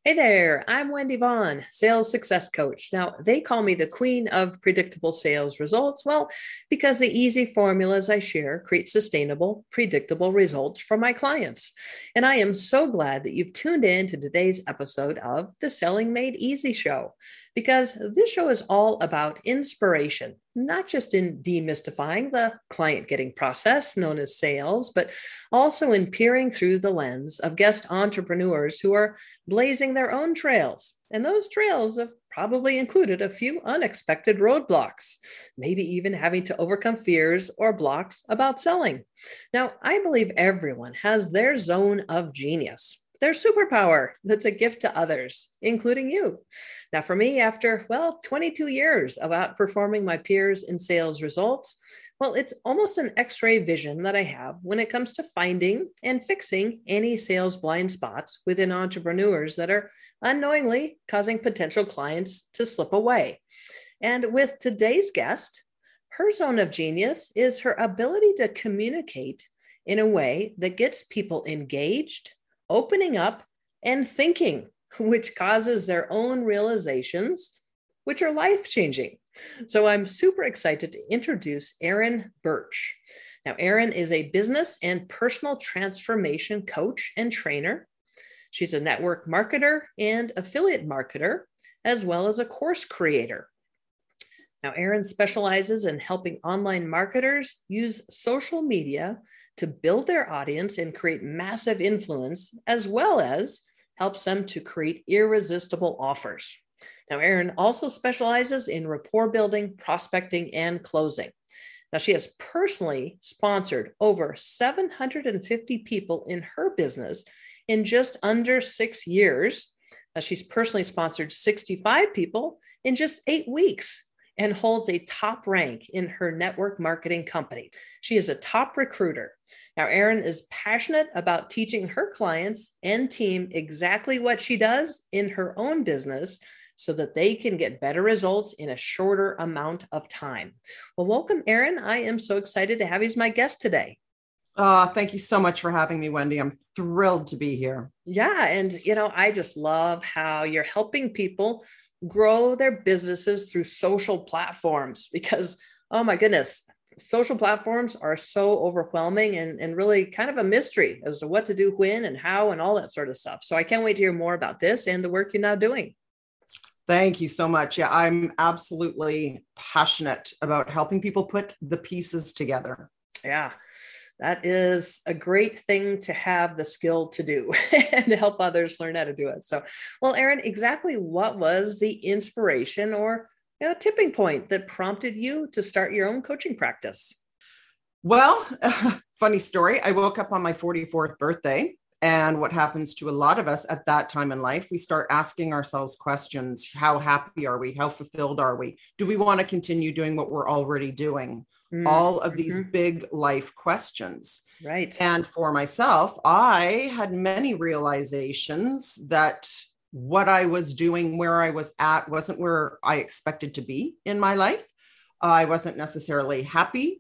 Hey there, I'm Wendy Vaughn, sales success coach. Now, they call me the queen of predictable sales results. Well, because the easy formulas I share create sustainable, predictable results for my clients. And I am so glad that you've tuned in to today's episode of the Selling Made Easy show, because this show is all about inspiration, not just in demystifying the client getting process known as sales, but also in peering through the lens of guest entrepreneurs who are blazing their own trails. And those trails have probably included a few unexpected roadblocks, maybe even having to overcome fears or blocks about selling. Now, I believe everyone has their zone of genius, their superpower that's a gift to others, including you. Now, for me, after, 22 years of outperforming my peers in sales results, it's almost an x ray vision that I have when it comes to finding and fixing any sales blind spots within entrepreneurs that are unknowingly causing potential clients to slip away. And with today's guest, her zone of genius is her ability to communicate in a way that gets people engaged, opening up, and thinking, which causes their own realizations, which are life changing. So I'm super excited to introduce Erin Birch. Now, Erin is a business and personal transformation coach and trainer. She's a network marketer and affiliate marketer, as well as a course creator. Now, Erin specializes in helping online marketers use social media to build their audience and create massive influence, as well as helps them to create irresistible offers. Now, Erin also specializes in rapport building, prospecting, and closing. Now, she has personally sponsored over 750 people in her business in just under 6 years. Now, she's personally sponsored 65 people in just 8 weeks and holds a top rank in her network marketing company. She is a top recruiter. Now, Erin is passionate about teaching her clients and team exactly what she does in her own business so that they can get better results in a shorter amount of time. Well, welcome, Erin. I am so excited to have you as my guest today. Thank you so much for having me, Wendy. I'm thrilled to be here. Yeah. And, I just love how you're helping people grow their businesses through social platforms because, oh my goodness, social platforms are so overwhelming and really kind of a mystery as to what to do, when and how, and all that sort of stuff. So I can't wait to hear more about this and the work you're now doing. Thank you so much. Yeah, I'm absolutely passionate about helping people put the pieces together. Yeah, that is a great thing to have the skill to do and to help others learn how to do it. So, well, Erin, exactly what was the inspiration or tipping point that prompted you to start your own coaching practice? Well, funny story. I woke up on my 44th birthday. And what happens to a lot of us at that time in life, we start asking ourselves questions. How happy are we? How fulfilled are we? Do we want to continue doing what we're already doing? All of these big life questions. Right. And for myself, I had many realizations that what I was doing, where I was at, wasn't where I expected to be in my life. I wasn't necessarily happy.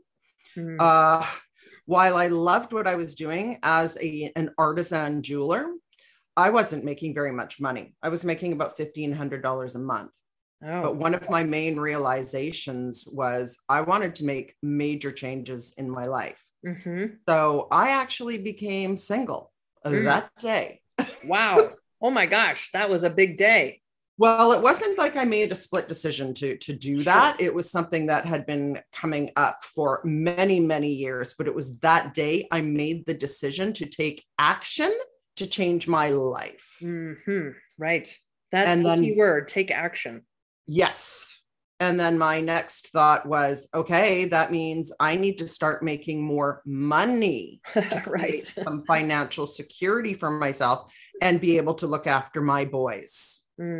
While I loved what I was doing as an artisan jeweler, I wasn't making very much money. I was making about $1,500 a month. Oh. But one of my main realizations was I wanted to make major changes in my life. So I actually became single that day. Wow. Oh my gosh, that was a big day. Well, it wasn't like I made a split decision to do that. Sure. It was something that had been coming up for many, many years, but it was that day I made the decision to take action to change my life. Right. That's the key word, take action. Yes. And then my next thought was, okay, that means I need to start making more money to create some financial security for myself and be able to look after my boys.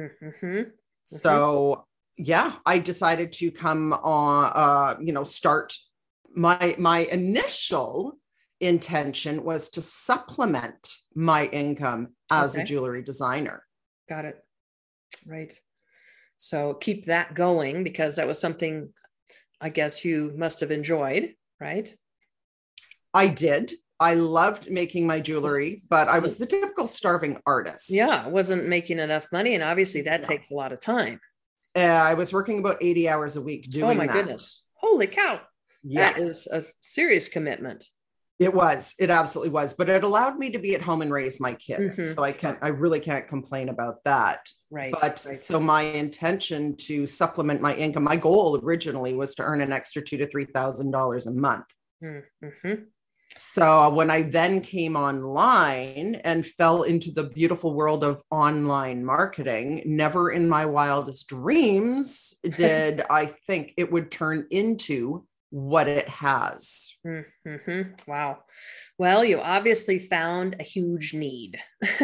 So yeah, I decided to come on, start my initial intention was to supplement my income as a jewelry designer. Got it. Right. So keep that going because that was something I guess you must have enjoyed, right? I did. I loved making my jewelry, but I was the typical starving artist. Yeah, wasn't making enough money. And obviously that takes a lot of time. I was working about 80 hours a week doing that. Oh my goodness. Holy cow. Yeah. That is a serious commitment. It absolutely was, but it allowed me to be at home and raise my kids. Mm-hmm. So I really can't complain about that. Right. But so my intention to supplement my income, my goal originally was to earn an extra $2,000 to $3,000 a month. Mm-hmm. So when I then came online and fell into the beautiful world of online marketing, never in my wildest dreams did I think it would turn into what it has. Mm-hmm. Wow. Well, you obviously found a huge need.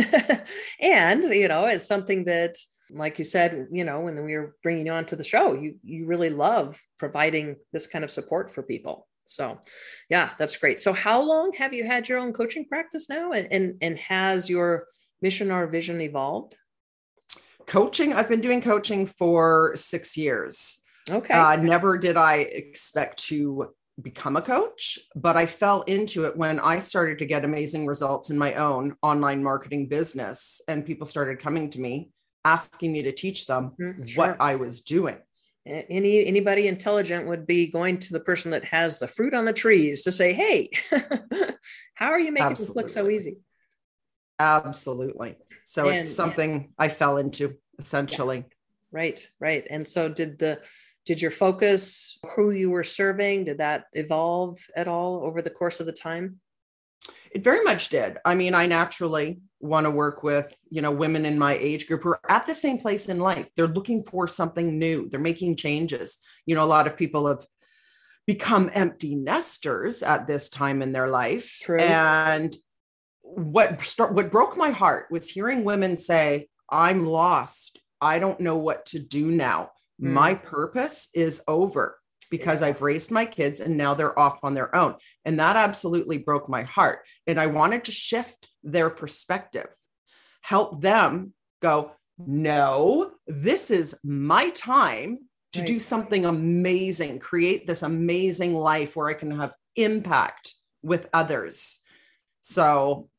And, it's something that, like you said, when we were bringing you onto the show, you really love providing this kind of support for people. So yeah, that's great. So how long have you had your own coaching practice now? And has your mission or vision evolved? Coaching, I've been doing coaching for 6 years. Okay. Never did I expect to become a coach, but I fell into it when I started to get amazing results in my own online marketing business. And people started coming to me, asking me to teach them what I was doing. Anybody intelligent would be going to the person that has the fruit on the trees to say, hey, how are you making this look so easy? Absolutely. So it's something I fell into essentially. Yeah. Right. And so did your focus, who you were serving, did that evolve at all over the course of the time? It very much did. I mean, I naturally want to work with, women in my age group who are at the same place in life. They're looking for something new. They're making changes. A lot of people have become empty nesters at this time in their life. True. And what broke my heart was hearing women say, I'm lost. I don't know what to do now. My purpose is over because I've raised my kids and now they're off on their own. And that absolutely broke my heart. And I wanted to shift their perspective, help them go, no, this is my time to do something amazing, create this amazing life where I can have impact with others. So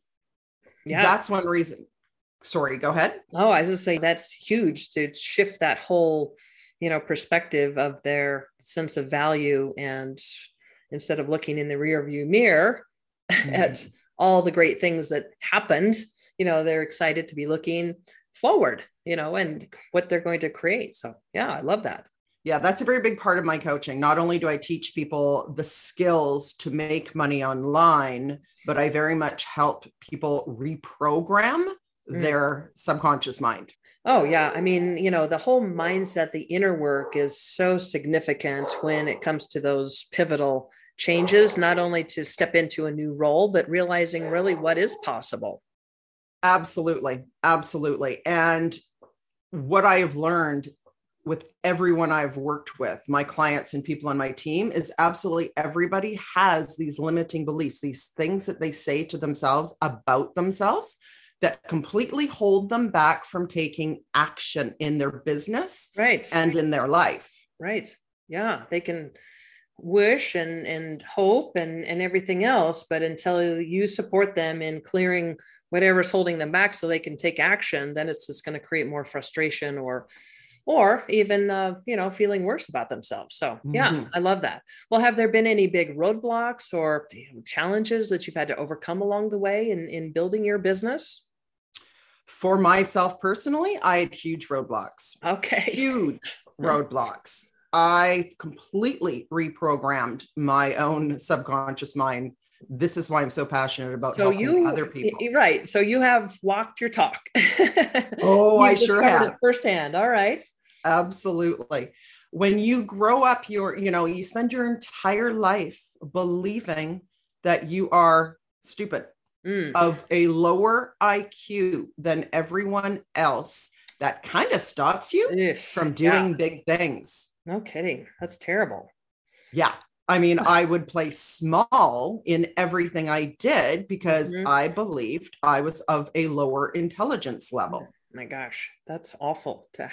that's one reason. Sorry, go ahead. Oh, I was just saying that's huge to shift that whole, perspective of their sense of value. And instead of looking in the rear view mirror at all the great things that happened, they're excited to be looking forward, and what they're going to create. So yeah, I love that. Yeah, that's a very big part of my coaching. Not only do I teach people the skills to make money online, but I very much help people reprogram their subconscious mind. Oh, yeah. I mean, the whole mindset, the inner work is so significant when it comes to those pivotal changes, not only to step into a new role, but realizing really what is possible. Absolutely. Absolutely. And what I have learned with everyone I've worked with, my clients and people on my team, is absolutely everybody has these limiting beliefs, these things that they say to themselves about themselves that completely hold them back from taking action in their business and in their life. Right. Yeah. They can wish and hope and everything else, but until you support them in clearing whatever's holding them back so they can take action, then it's just going to create more frustration or even, feeling worse about themselves. So yeah, I love that. Well, have there been any big roadblocks or challenges that you've had to overcome along the way in building your business? For myself personally, I had huge roadblocks. Okay. Huge roadblocks. I completely reprogrammed my own subconscious mind. This is why I'm so passionate about helping other people. Right. So you have walked your talk. Oh, I sure have. Firsthand. All right. Absolutely. When you grow up, you spend your entire life believing that you are stupid, of a lower IQ than everyone else. That kind of stops you from doing big things. No kidding. That's terrible. Yeah. I mean, I would play small in everything I did because I believed I was of a lower intelligence level. Oh my gosh, that's awful to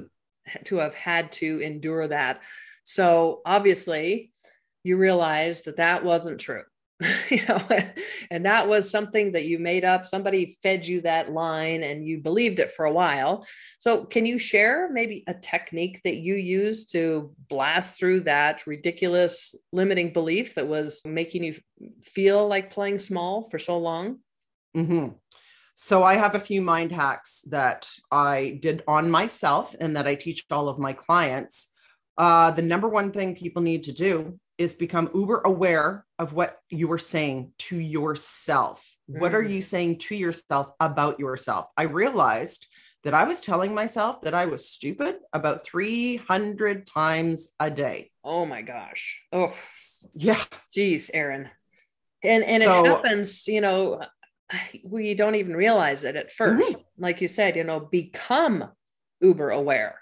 have had to endure that. So obviously you realized that wasn't true. you know, and that was something that you made up. Somebody fed you that line and you believed it for a while. So can you share maybe a technique that you used to blast through that ridiculous limiting belief that was making you feel like playing small for so long? Mm-hmm. So I have a few mind hacks that I did on myself and that I teach all of my clients. The number one thing people need to do is become uber aware of what you are saying to yourself. What are you saying to yourself about yourself? I realized that I was telling myself that I was stupid about 300 times a day. Oh my gosh. Oh, yeah. Geez, Erin. And it happens, you know, we don't even realize it at first. Like you said, you know, become uber aware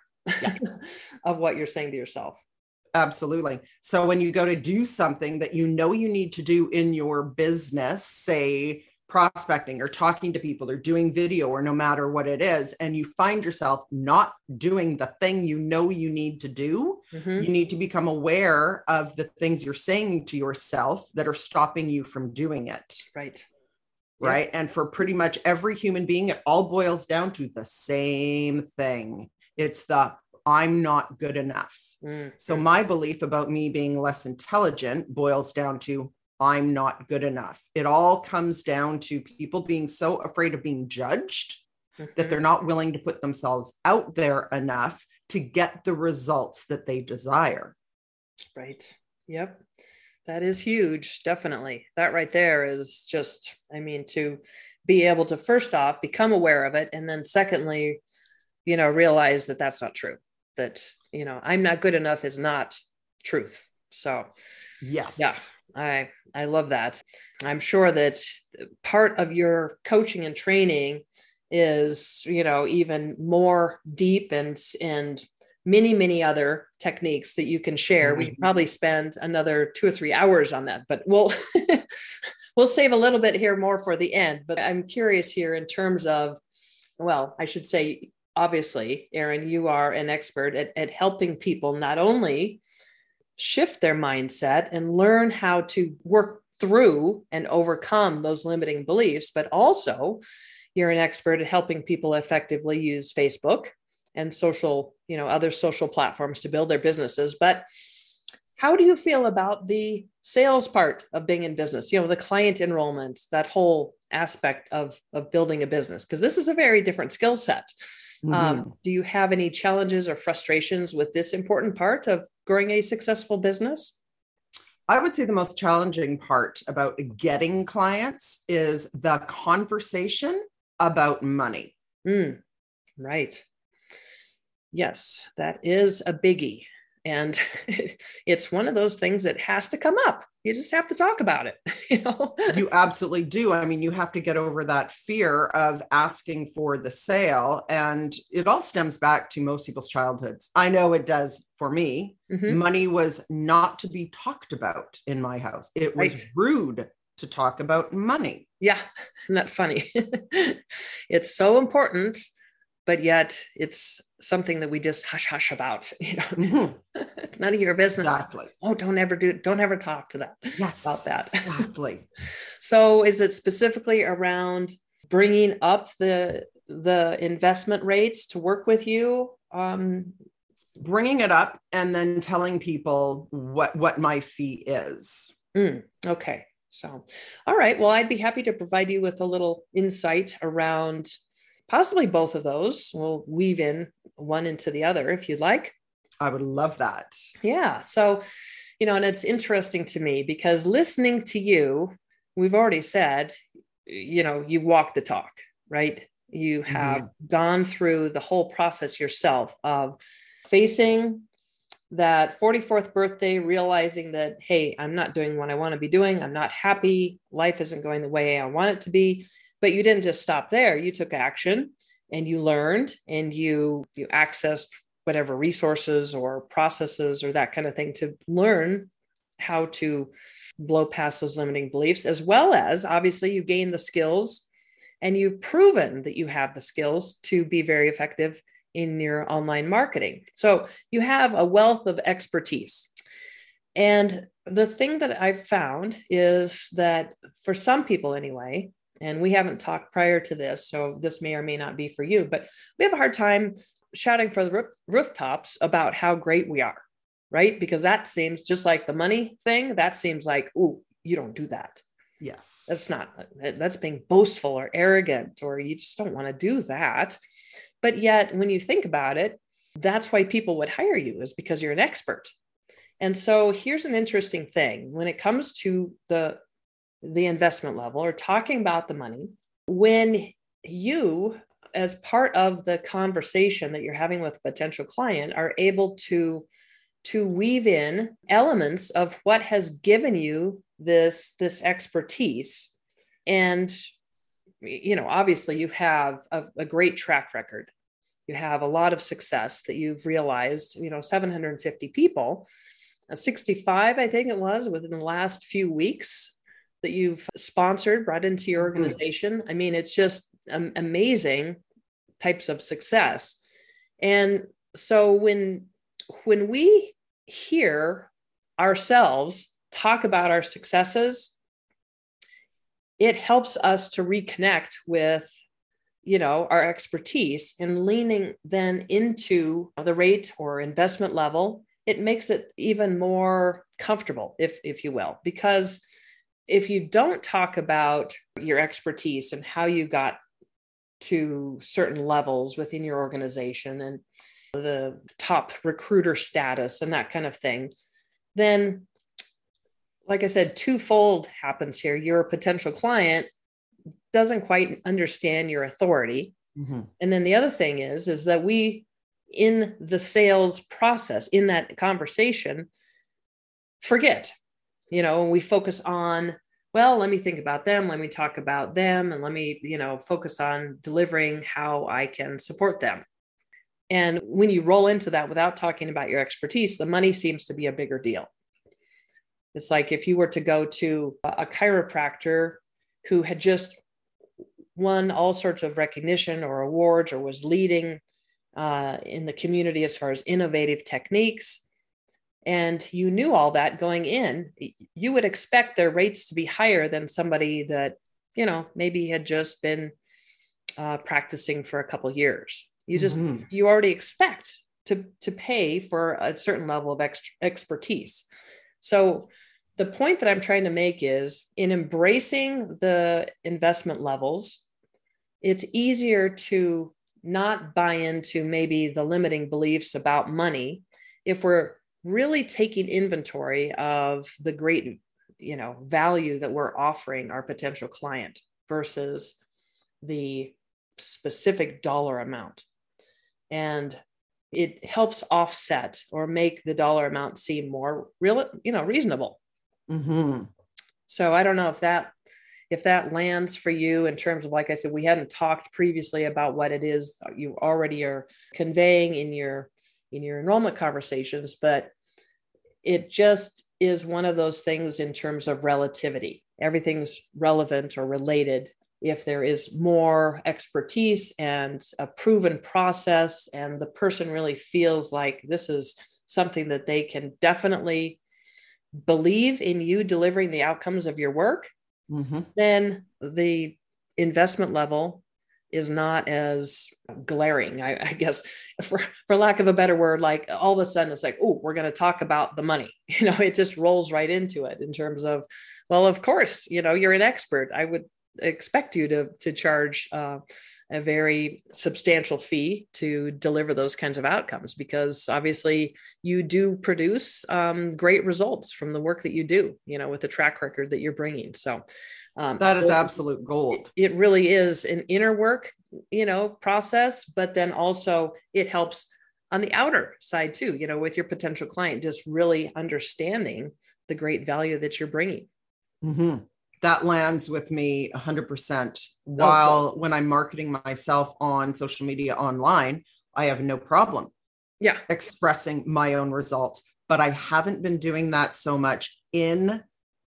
of what you're saying to yourself. Absolutely. So when you go to do something that you know you need to do in your business, say prospecting or talking to people or doing video or no matter what it is, and you find yourself not doing the thing you know you need to do, you need to become aware of the things you're saying to yourself that are stopping you from doing it. Right. Right. And for pretty much every human being, it all boils down to the same thing. It's the I'm not good enough. So my belief about me being less intelligent boils down to I'm not good enough. It all comes down to people being so afraid of being judged that they're not willing to put themselves out there enough to get the results that they desire. Right. Yep. That is huge. Definitely. That right there is just, I mean, to be able to first off, become aware of it. And then secondly, you know, realize that that's not true, that, you know, I'm not good enough is not truth. So yes. Yeah, I love that. I'm sure that part of your coaching and training is, you know, even more deep and many other techniques that you can share. We could probably spend another 2 or 3 hours on that, but we'll save a little bit here more for the end. But I'm curious here in terms of, well, I should say, obviously, Erin, you are an expert at helping people not only shift their mindset and learn how to work through and overcome those limiting beliefs, but also you're an expert at helping people effectively use Facebook and social, you know, other social platforms to build their businesses. But how do you feel about the sales part of being in business? You know, the client enrollment, that whole aspect of building a business, because this is a very different skill set. Do you have any challenges or frustrations with this important part of growing a successful business? I would say the most challenging part about getting clients is the conversation about money. Right. Yes, that is a biggie. And it's one of those things that has to come up. You just have to talk about it. You know? You absolutely do. I mean, you have to get over that fear of asking for the sale. And it all stems back to most people's childhoods. I know it does for me. Money was not to be talked about in my house. It was rude to talk about money. Yeah. Isn't that funny? It's so important, but yet it's something that we just hush about, you know. It's none of your business. Exactly. Oh, don't ever talk to that about that. Exactly. So is it specifically around bringing up the investment rates to work with you? Bringing it up and then telling people what my fee is. Okay. So, all right. Well, I'd be happy to provide you with a little insight around possibly both of those. We'll weave in one into the other if you'd like. I would love that. Yeah. So, you know, and it's interesting to me because listening to you, we've already said, you know, you walk the talk, right? You have gone through the whole process yourself of facing that 44th birthday, realizing that, hey, I'm not doing what I want to be doing. I'm not happy. Life isn't going the way I want it to be. But you didn't just stop there. You took action and you learned and you accessed whatever resources or processes or that kind of thing to learn how to blow past those limiting beliefs, as well as obviously you gain the skills and you've proven that you have the skills to be very effective in your online marketing. So you have a wealth of expertise. And the thing that I've found is that for some people anyway, and we haven't talked prior to this, so this may or may not be for you, but we have a hard time shouting for the rooftops about how great we are, right? Because that seems just like the money thing. That seems like, oh, you don't do that. Yes. That's being boastful or arrogant, or you just don't want to do that. But yet, when you think about it, that's why people would hire you, is because you're an expert. And so here's an interesting thing. When it comes to the investment level or talking about the money, when you, as part of the conversation that you're having with a potential client, are able to weave in elements of what has given you this expertise. And, obviously you have a great track record. You have a lot of success that you've realized, 750 people, 65, I think it was, within the last few weeks that you've sponsored, brought into your organization. I mean, it's just amazing types of success. And so when we hear ourselves talk about our successes, it helps us to reconnect with, our expertise, and leaning then into the rate or investment level. It makes it even more comfortable, if you will, because if you don't talk about your expertise and how you got to certain levels within your organization and the top recruiter status and that kind of thing, then, like I said, twofold happens here. Your potential client doesn't quite understand your authority. Mm-hmm. And then the other thing is that we, in the sales process, in that conversation, forget, we focus on, well, let me think about them. Let me talk about them. And let me, focus on delivering how I can support them. And when you roll into that without talking about your expertise, the money seems to be a bigger deal. It's like if you were to go to a chiropractor who had just won all sorts of recognition or awards, or was leading in the community as far as innovative techniques, and you knew all that going in, you would expect their rates to be higher than somebody that, maybe had just been practicing for a couple of years. You already expect to pay for a certain level of expertise. So the point that I'm trying to make is, in embracing the investment levels, it's easier to not buy into maybe the limiting beliefs about money if we're really taking inventory of the great, value that we're offering our potential client versus the specific dollar amount. And it helps offset or make the dollar amount seem more reasonable. Mm-hmm. So I don't know if that lands for you in terms of, like I said, we hadn't talked previously about what it is you already are conveying in your enrollment conversations, but it just is one of those things in terms of relativity. Everything's relevant or related if there is more expertise and a proven process, and the person really feels like this is something that they can definitely believe in you delivering the outcomes of your work. Mm-hmm. Then the investment level is not as glaring, I guess, for lack of a better word. Like all of a sudden it's like, oh, we're going to talk about the money. It just rolls right into it in terms of, well, of course, you're an expert. I would expect you to charge a very substantial fee to deliver those kinds of outcomes, because obviously you do produce great results from the work that you do, with the track record that you're bringing. So that is absolute gold. It really is an inner work, process, but then also it helps on the outer side too, with your potential client, just really understanding the great value that you're bringing. Mm-hmm. That lands with me 100%. While when I'm marketing myself on social media online, I have no problem expressing my own results, but I haven't been doing that so much in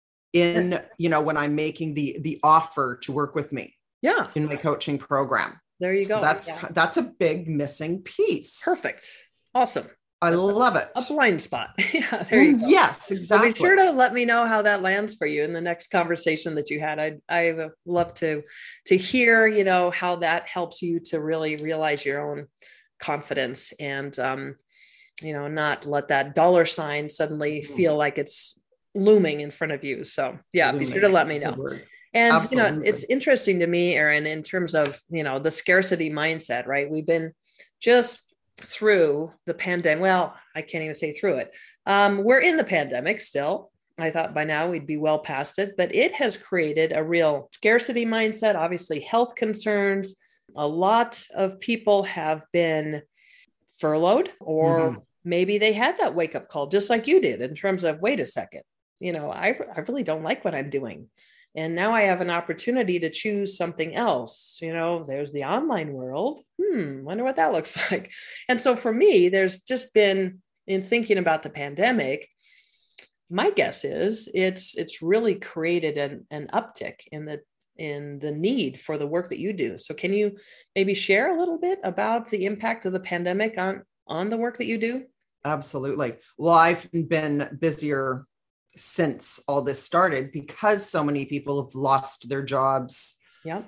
when I'm making the offer to work with me in my coaching program. There you go. That's a big missing piece. Perfect. Awesome. I love it. A blind spot. Yeah, there you go. Yes, So be exactly. sure to let me know how that lands for you in the next conversation that you had. I would love to hear, how that helps you to really realize your own confidence and not let that dollar sign suddenly feel like it's looming in front of you. So yeah, be sure to let me know. And Absolutely. it's interesting to me, Erin, in terms of the scarcity mindset, right? We've been just through the pandemic. Well, I can't even say through it. We're in the pandemic still. I thought by now we'd be well past it, but it has created a real scarcity mindset, obviously health concerns. A lot of people have been furloughed, or maybe they had that wake up call, just like you did, in terms of, wait a second, I really don't like what I'm doing. And now I have an opportunity to choose something else. There's the online world. Wonder what that looks like. And so for me, there's just been, in thinking about the pandemic, my guess is it's really created an uptick in the need for the work that you do. So can you maybe share a little bit about the impact of the pandemic on the work that you do? Absolutely. Well, I've been busier since all this started because so many people have lost their jobs. Yeah.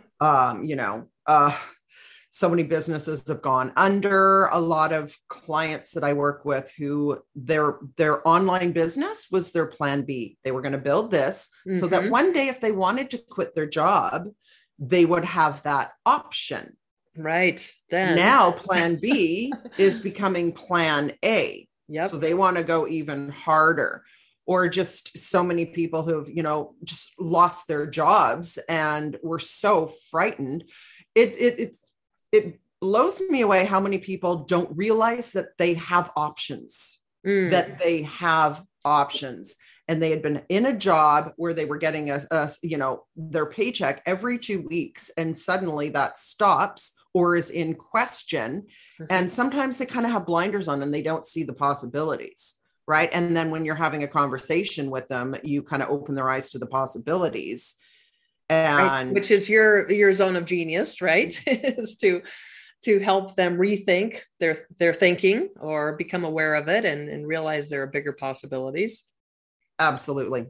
So many businesses have gone under. A lot of clients that I work with who their online business was their plan B. They were going to build this so that one day if they wanted to quit their job, they would have that option. Right. Then now plan B is becoming plan A. Yep. So they want to go even harder. Or just so many people who've, just lost their jobs and were so frightened. It blows me away how many people don't realize that they have options, that they have options. And they had been in a job where they were getting their paycheck every 2 weeks, and suddenly that stops or is in question. And sometimes they kind of have blinders on and they don't see the possibilities. Right. And then when you're having a conversation with them, you kind of open their eyes to the possibilities. And which is your zone of genius, right? Is to help them rethink their thinking or become aware of it and realize there are bigger possibilities. Absolutely.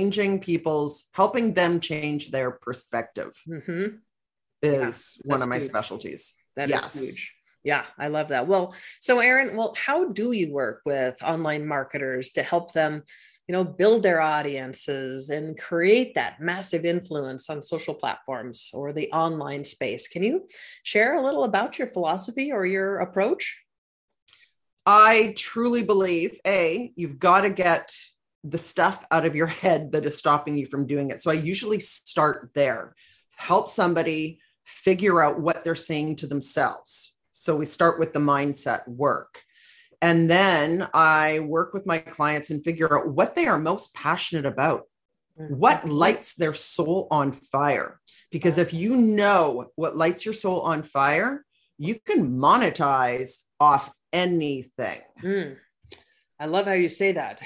Helping them change their perspective is one of my specialties. That is huge. Yeah, I love that. Well, so Erin, how do you work with online marketers to help them, build their audiences and create that massive influence on social platforms or the online space? Can you share a little about your philosophy or your approach? I truly believe, you've got to get the stuff out of your head that is stopping you from doing it. So I usually start there, help somebody figure out what they're saying to themselves. So we start with the mindset work. And then I work with my clients and figure out what they are most passionate about, what lights their soul on fire. Because if you know what lights your soul on fire, you can monetize off anything. I love how you say that.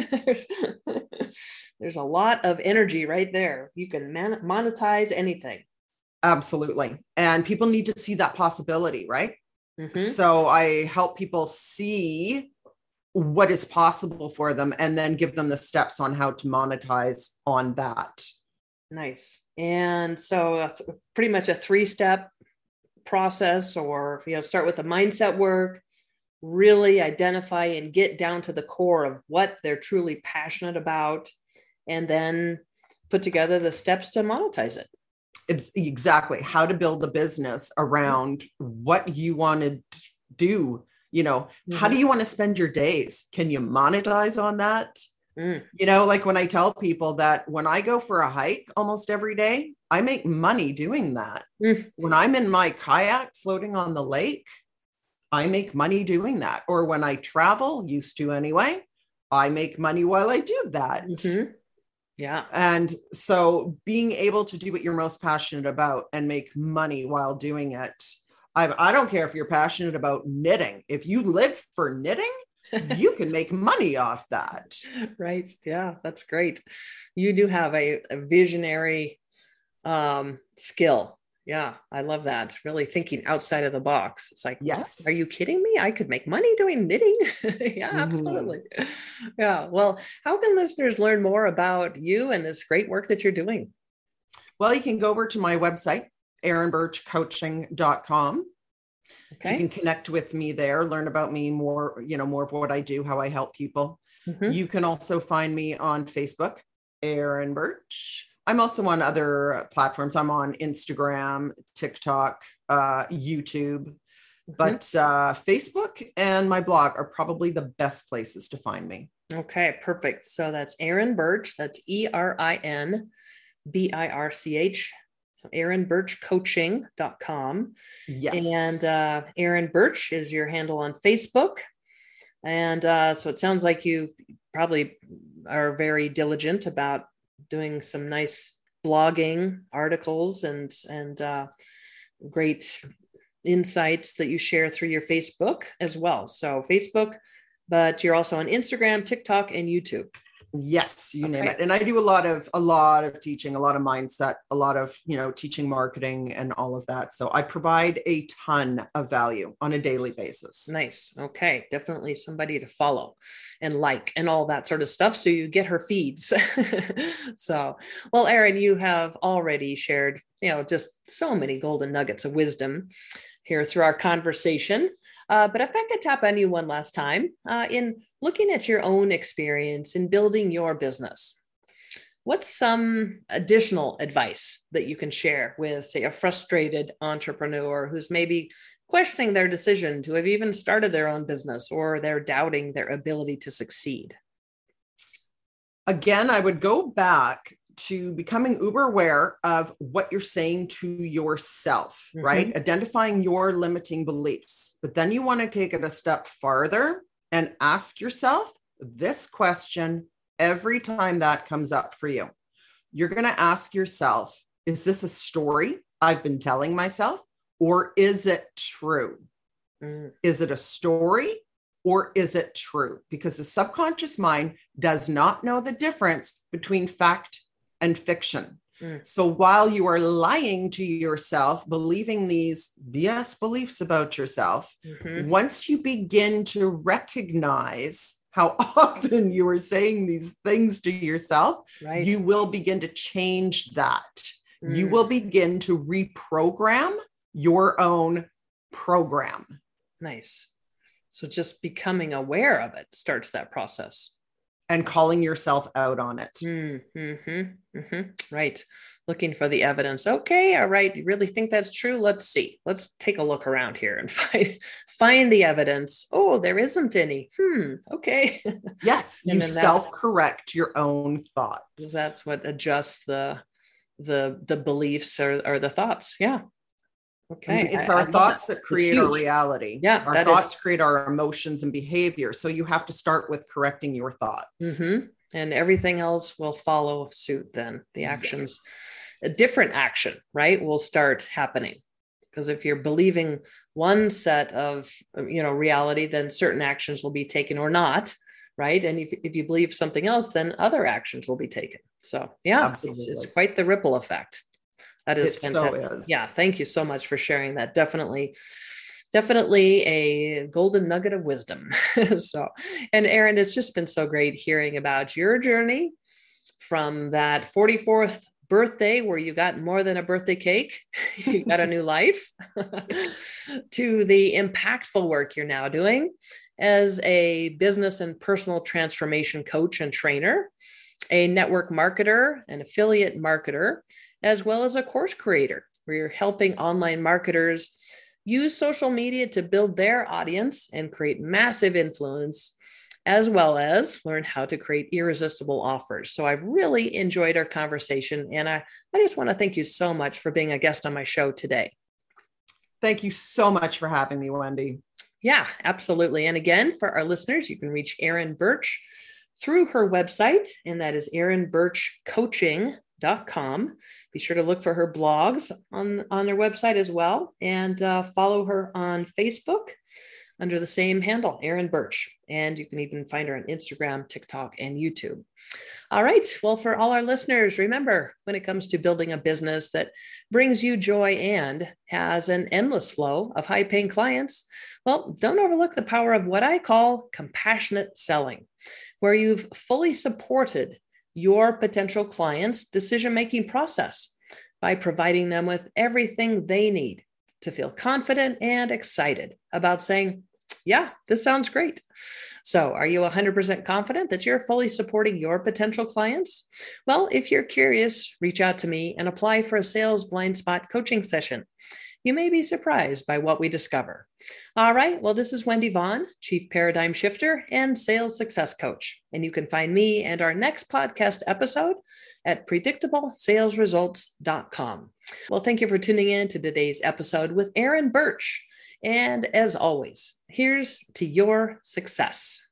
There's a lot of energy right there. You can monetize anything. Absolutely. And people need to see that possibility, right? So I help people see what is possible for them and then give them the steps on how to monetize on that. Nice. And so pretty much a 3-step process, or, start with the mindset work, really identify and get down to the core of what they're truly passionate about, and then put together the steps to monetize it. Exactly. How to build a business around what you want to do. How do you want to spend your days? Can you monetize on that? Like when I tell people that when I go for a hike almost every day, I make money doing that. When I'm in my kayak floating on the lake, I make money doing that. Or when I travel, used to anyway, I make money while I do that. Yeah. And so being able to do what you're most passionate about and make money while doing it. I don't care if you're passionate about knitting. If you live for knitting, you can make money off that. Right. Yeah, that's great. You do have a visionary skill Yeah, I love that. Really thinking outside of the box. It's like, what? Are Yes. you kidding me? I could make money doing knitting. Yeah, Mhm. absolutely. Yeah. Well, how can listeners learn more about you and this great work that you're doing? Well, you can go over to my website, erinbirchcoaching.com. You can Okay. connect with me there, learn about me more, more of what I do, how I help people. Hmm. You can also find me on Facebook, Erin Birch. I'm also on other platforms. I'm on Instagram, TikTok, YouTube, Hmm. but Facebook and my blog are probably the best places to find me. Okay, perfect. So that's Erin Birch. That's ErinBirch. So erinbirchcoaching.com. And Yes. Erin Birch is your handle on Facebook. And so it sounds like you probably are very diligent about doing some nice blogging articles and great insights that you share through your Facebook as well. So Facebook, but you're also on Instagram, TikTok, and YouTube. Yes, you name Okay. it. And I do a lot of teaching, a lot of mindset, a lot of, teaching marketing and all of that. So I provide a ton of value on a daily basis. Nice. Okay. Definitely somebody to follow and like and all that sort of stuff. So you get her feeds. So, well, Erin, you have already shared, just so many golden nuggets of wisdom here through our conversation. But if I could tap on you one last time in looking at your own experience in building your business, what's some additional advice that you can share with, say, a frustrated entrepreneur who's maybe questioning their decision to have even started their own business, or they're doubting their ability to succeed? Again, I would go back to becoming uber aware of what you're saying to yourself, Mm-hmm. right? Identifying your limiting beliefs. But then you want to take it a step farther and ask yourself this question every time that comes up for you. You're going to ask yourself, is this a story I've been telling myself, or is it true? Mm. Is it a story, or is it true? Because the subconscious mind does not know the difference between fact and fiction. Mm. So while you are lying to yourself, believing these BS beliefs about yourself, Mm-hmm. once you begin to recognize how often you are saying these things to yourself, Right. you will begin to change that. You Mm. will begin to reprogram your own program. Nice. So just becoming aware of it starts that process. And calling yourself out on it. Mm-hmm. Mm-hmm. Right. Looking for the evidence. Okay. All right. You really think that's true? Let's see. Let's take a look around here and find the evidence. Oh, there isn't any. Okay. Yes, And you then that's self-correct your own thoughts. that's what adjusts the beliefs or the thoughts. Yeah. And Okay. it's I our love that. thoughts that It's create our huge. reality. Yeah, Our that is. thoughts create our emotions and behavior. So you have to start with correcting your thoughts. Mm-hmm. And everything else will follow suit then. The actions, Yes. a different action, right, will start happening. Because if you're believing one set of, reality, then certain actions will be taken or not, right? And if you believe something else, then other actions will be taken. So yeah, it's Absolutely. quite the ripple effect. That is It so fantastic. is. Yeah, thank you so much for sharing that. Definitely a golden nugget of wisdom. So, and Erin, it's just been so great hearing about your journey from that 44th birthday where you got more than a birthday cake, you got a new life, to the impactful work you're now doing as a business and personal transformation coach and trainer, a network marketer, an affiliate marketer, as well as a course creator, where you're helping online marketers use social media to build their audience and create massive influence, as well as learn how to create irresistible offers. So I've really enjoyed our conversation. And I just want to thank you so much for being a guest on my show today. Thank you so much for having me, Wendy. Yeah, absolutely. And again, for our listeners, you can reach Erin Birch through her website, and that is erinbirchcoaching.com. Be sure to look for her blogs on their website as well, and follow her on Facebook. under the same handle, Erin Birch. And you can even find her on Instagram, TikTok, and YouTube. All right. Well, for all our listeners, remember, when it comes to building a business that brings you joy and has an endless flow of high-paying clients, well, don't overlook the power of what I call compassionate selling, where you've fully supported your potential clients' decision-making process by providing them with everything they need to feel confident and excited about saying, yeah, this sounds great. So are you 100% confident that you're fully supporting your potential clients? Well, if you're curious, reach out to me and apply for a sales blind spot coaching session. You may be surprised by what we discover. All right. Well, this is Wendy Vaughn, Chief Paradigm Shifter and Sales Success Coach. And you can find me and our next podcast episode at predictablesalesresults.com. Well, thank you for tuning in to today's episode with Erin Birch. And as always, here's to your success.